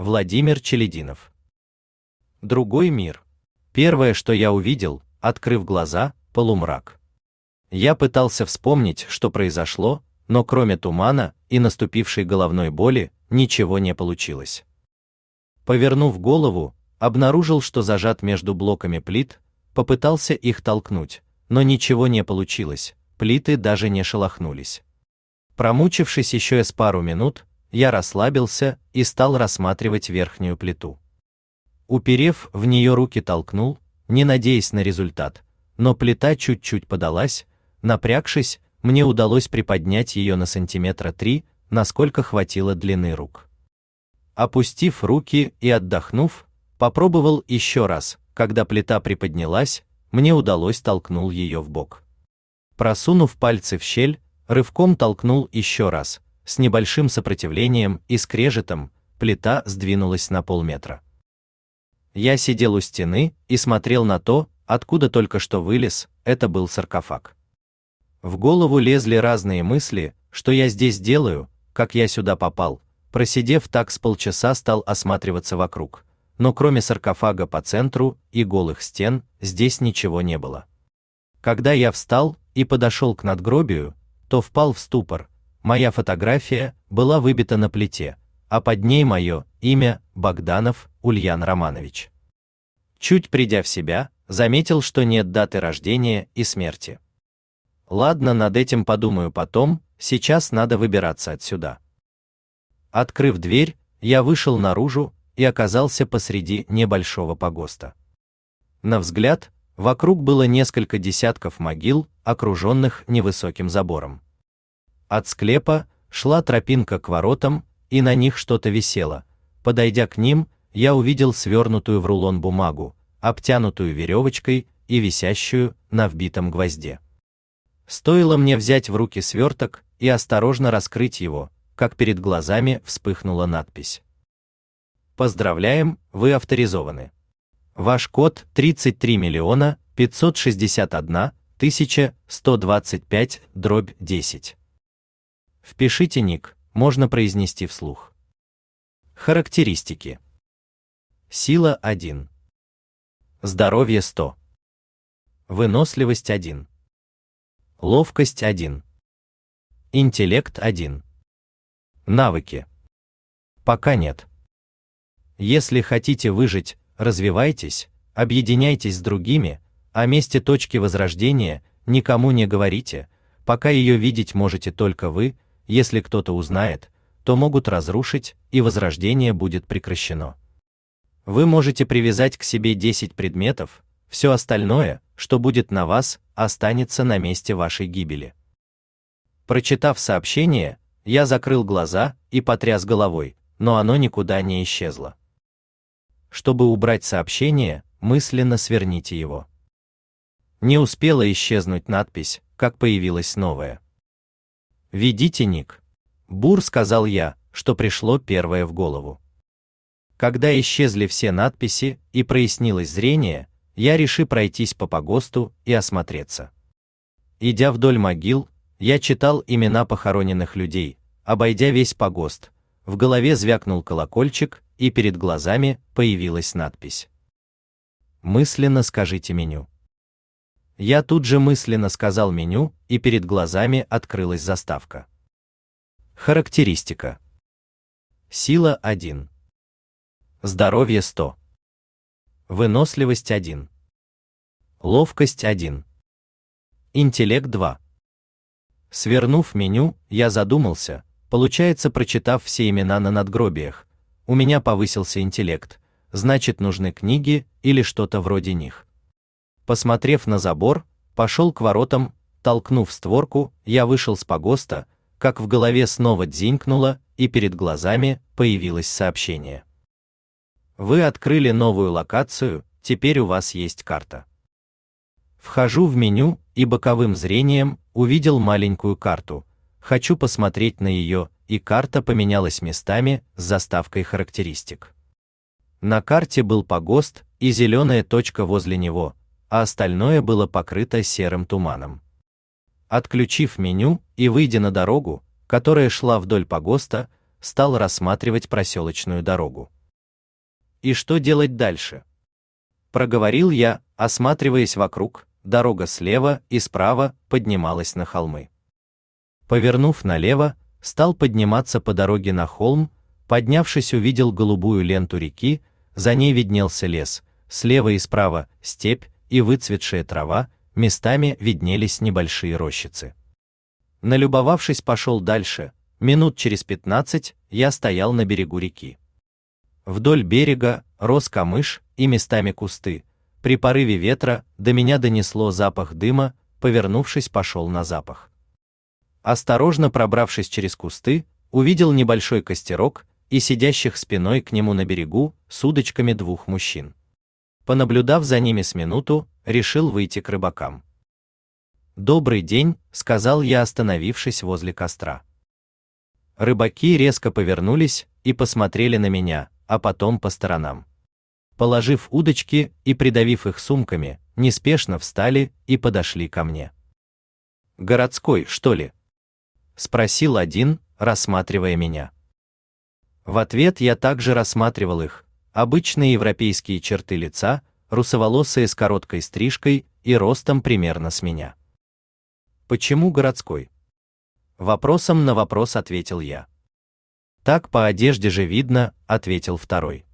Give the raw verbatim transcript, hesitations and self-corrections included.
Владимир Челединов. Другой мир. Первое, что я увидел, открыв глаза, полумрак. Я пытался вспомнить, что произошло, но кроме тумана и наступившей головной боли, ничего не получилось. Повернув голову, обнаружил, что зажат между блоками плит, попытался их толкнуть, но ничего не получилось, плиты даже не шелохнулись. Промучившись еще с пару минут, я расслабился и стал рассматривать верхнюю плиту. Уперев в нее руки, толкнул, не надеясь на результат, но плита чуть-чуть подалась. Напрягшись, мне удалось приподнять ее на сантиметра три, насколько хватило длины рук. Опустив руки и отдохнув, попробовал еще раз. Когда плита приподнялась, мне удалось толкнул ее в бок. Просунув пальцы в щель, рывком толкнул еще раз. С небольшим сопротивлением и скрежетом плита сдвинулась на полметра. Я сидел у стены и смотрел на то, откуда только что вылез. Это был саркофаг. В голову лезли разные мысли, что я здесь делаю, как я сюда попал. Просидев так с полчаса, стал осматриваться вокруг, но кроме саркофага по центру и голых стен, здесь ничего не было. Когда я встал и подошел к надгробию, то впал в ступор. Моя фотография была выбита на плите, а под ней мое имя — Богданов Ульян Романович. Чуть придя в себя, заметил, что нет даты рождения и смерти. Ладно, над этим подумаю потом, сейчас надо выбираться отсюда. Открыв дверь, я вышел наружу и оказался посреди небольшого погоста. На взгляд, вокруг было несколько десятков могил, окруженных невысоким забором. От склепа шла тропинка к воротам, и на них что-то висело. Подойдя к ним, я увидел свернутую в рулон бумагу, обтянутую веревочкой и висящую на вбитом гвозде. Стоило мне взять в руки сверток и осторожно раскрыть его, как перед глазами вспыхнула надпись: «Поздравляем, вы авторизованы. Ваш код тридцать три миллиона пятьсот шестьдесят одна тысяча сто двадцать пять дробь десять. Впишите ник», можно произнести вслух. Характеристики. Сила один. Здоровье сто. Выносливость один. Ловкость один. Интеллект один. Навыки. Пока нет. Если хотите выжить, развивайтесь, объединяйтесь с другими, о месте точки возрождения никому не говорите, пока ее видеть можете только вы. Если кто-то узнает, то могут разрушить, и возрождение будет прекращено. Вы можете привязать к себе десять предметов, все остальное, что будет на вас, останется на месте вашей гибели. Прочитав сообщение, я закрыл глаза и потряс головой, но оно никуда не исчезло. Чтобы убрать сообщение, мысленно сверните его. Не успела исчезнуть надпись, как появилась новая. «Введите ник». Бур, сказал я, что пришло первое в голову. Когда исчезли все надписи и прояснилось зрение, я решил пройтись по погосту и осмотреться. Идя вдоль могил, я читал имена похороненных людей. Обойдя весь погост, в голове звякнул колокольчик, и перед глазами появилась надпись: «Мысленно скажите меню». Я тут же мысленно сказал меню, и перед глазами открылась заставка. Характеристика. Сила один. Здоровье сто. Выносливость один. Ловкость один. Интеллект два. Свернув меню, я задумался, получается, прочитав все имена на надгробиях, у меня повысился интеллект, значит, нужны книги или что-то вроде них. Посмотрев на забор, пошел к воротам, толкнув створку, я вышел с погоста, как в голове снова дзинькнуло, и перед глазами появилось сообщение: «Вы открыли новую локацию, теперь у вас есть карта». Вхожу в меню и боковым зрением увидел маленькую карту. Хочу посмотреть на ее, и карта поменялась местами с заставкой характеристик. На карте был погост и зеленая точка возле него, а остальное было покрыто серым туманом. Отключив меню и выйдя на дорогу, которая шла вдоль погоста, стал рассматривать проселочную дорогу. И что делать дальше? Проговорил я, осматриваясь вокруг. Дорога слева и справа поднималась на холмы. Повернув налево, стал подниматься по дороге на холм. Поднявшись, увидел голубую ленту реки, за ней виднелся лес, слева и справа степь и выцветшая трава, местами виднелись небольшие рощицы. Налюбовавшись, пошел дальше. Минут через пятнадцать я стоял на берегу реки. Вдоль берега рос камыш и местами кусты. При порыве ветра до меня донесло запах дыма, повернувшись, пошел на запах. Осторожно пробравшись через кусты, увидел небольшой костерок и сидящих спиной к нему на берегу с удочками двух мужчин. Понаблюдав за ними с минуту, решил выйти к рыбакам. «Добрый день», — сказал я, остановившись возле костра. Рыбаки резко повернулись и посмотрели на меня, а потом по сторонам. Положив удочки и придавив их сумками, неспешно встали и подошли ко мне. «Городской, что ли?» — спросил один, рассматривая меня. В ответ я также рассматривал их. Обычные европейские черты лица, русоволосые с короткой стрижкой и ростом примерно с меня. «Почему городской?» Вопросом на вопрос ответил я. «Так по одежде же видно», — ответил второй.